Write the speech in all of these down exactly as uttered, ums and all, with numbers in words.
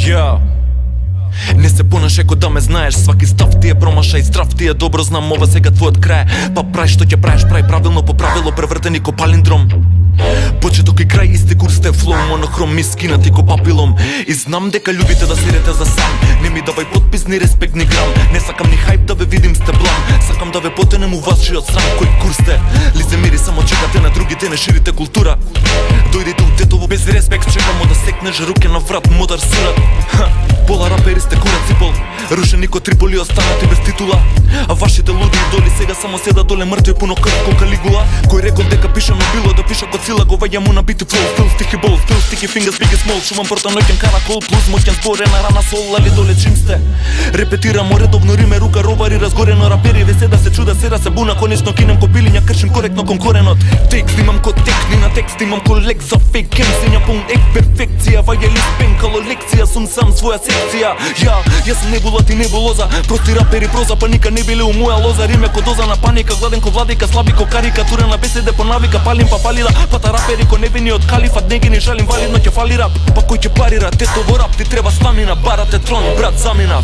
Ja не се понашај ко да ме знаеш, сваки став ти е промашај, здрав ти е, добро знам ова сега твојот крај. Па прај што ќе правиш, прај правилно по правило, превртени ко палиндром. Почеток и крај исти курс те флоу, монохром ми скинати ко папилом. И знам дека љубите да сирете за сам. Не ми давај подпис ни респект ни грам. Не сакам ни хајп да ве видим сте блам. Сакам да ве потенем у вашиот срам. Кој курс сте? Лицемири само чекате на другите, не ширите култура. Дојдите у Тетово без респект, чекамо да секнеш руке на врат, модар сурат. Пола рапери сте кураc и пол, рушени ко Триполи останати без титула. А вашите луди идоли сега само седат доле мртви пуно крв ко Калигула. Кој рекол дека пишано било да пиша ко Цила, го ваѓа му на бити флоу, стил стихи бол, стил стихи фингас биги смол. Шумам порта ноќен каракол, плюс моќен зборе на рана сол, али доле чим сте. Репетирамо редовно риме, рука ровари, разгорено рапери, ве седа се чуда, сера се буна, конечно кинем ко билиња, кршим коректно кон коренот. Текст имам ко текни на текст, имам ко лек за фейк, кем сења пун ек перфекција, ваѓа ли спенкало лекција, сум сам своја секција. Ја, јас сум небула ти небулоза, прости рапери проза, паника не биле у моја лоза, риме ко доза на паника, гладен ко владика, слаби ко карикатура на беседе по навика, палим па палила, пата рапери ко невини од калифат, не ги ни жалим, валидно ќе фали рап, па кој ќе парира, Тетово рап, ти треба стамина, барате трон, брат замина.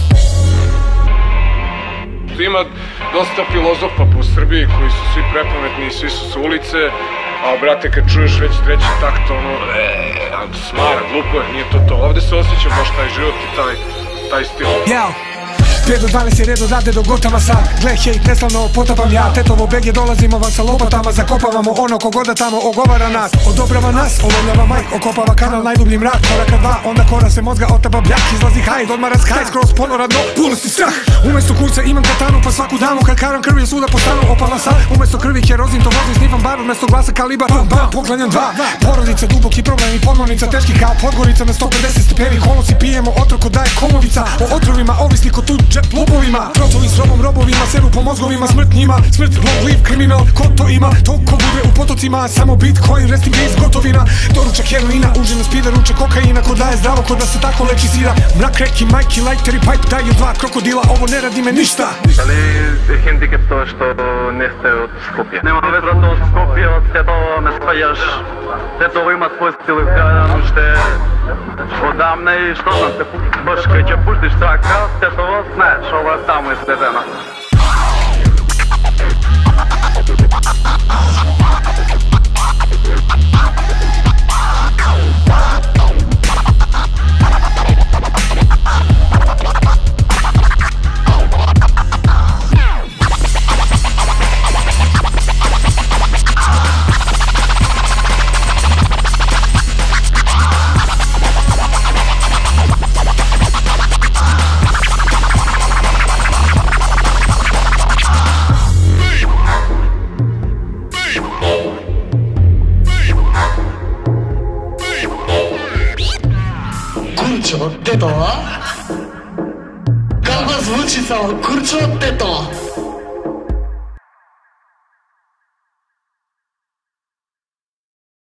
Има доста филозофа по Србiji koji su svi prepametni i svi su sa ulice, a brate kad čuješ već treći takt, ono, eee, smara, glupo je, nije to to. Ovde se osjeća baš taj život i taj, taj stil. Jao! pet do dvanaest je red odavde do Gotama sad. Gle hejt, neslavno potapam ja. Tetovo beg je, dolazimo vam sa lopatama, zakopavamo ono kogoda tamo ogovara nas. Odobrava nas, olovljava majk, okopava kanal, najdublji mrak. Koraka dva, onda kora se mozga, otapa bljak. Izlazi hajd, odmara skaj, skroz ponoradno, puno si strah. Umesto kurca imam katanu, pa svaku danu kad karam krv je suda po stanu, opala sad. Umesto krvi kerozin, to vozim, snifam bar, umesto glasa kalibar, bam, bam, poklanjam dva. Porodica, duboki problem i podmornica, teški kao Podgorica na sto pedeset stepeni, kolosi pijemo, otroko daje komovica. O otrovima, ovisni ko tu džep lupovima, protovi s robom robovima, seru po mozgovima, smrt njima, smrt, long live, kriminal, ko to ima, to ko bude u potocima, samo bitcoin, rest in peace, gotovina, doručak heroina, užina, spida, ručak kokaina, ko daje zdravo, ko da se tako leči sira, mrak, reki, majki, lajteri, pipe, daju dva krokodila, ovo ne radi me ništa. Ali hendikep to što neste od Skopje. Nema veze to od Skopje, od Tetovo ne spajaš. Tetovo ima svoj stil izgradan, što je odamne i što znam se baš kad će puštiš traka, Tetovo znaš, ovo je tamo izvedeno. Kurčo Tetovo? Kako zvuči samo Kurčo Tetovo?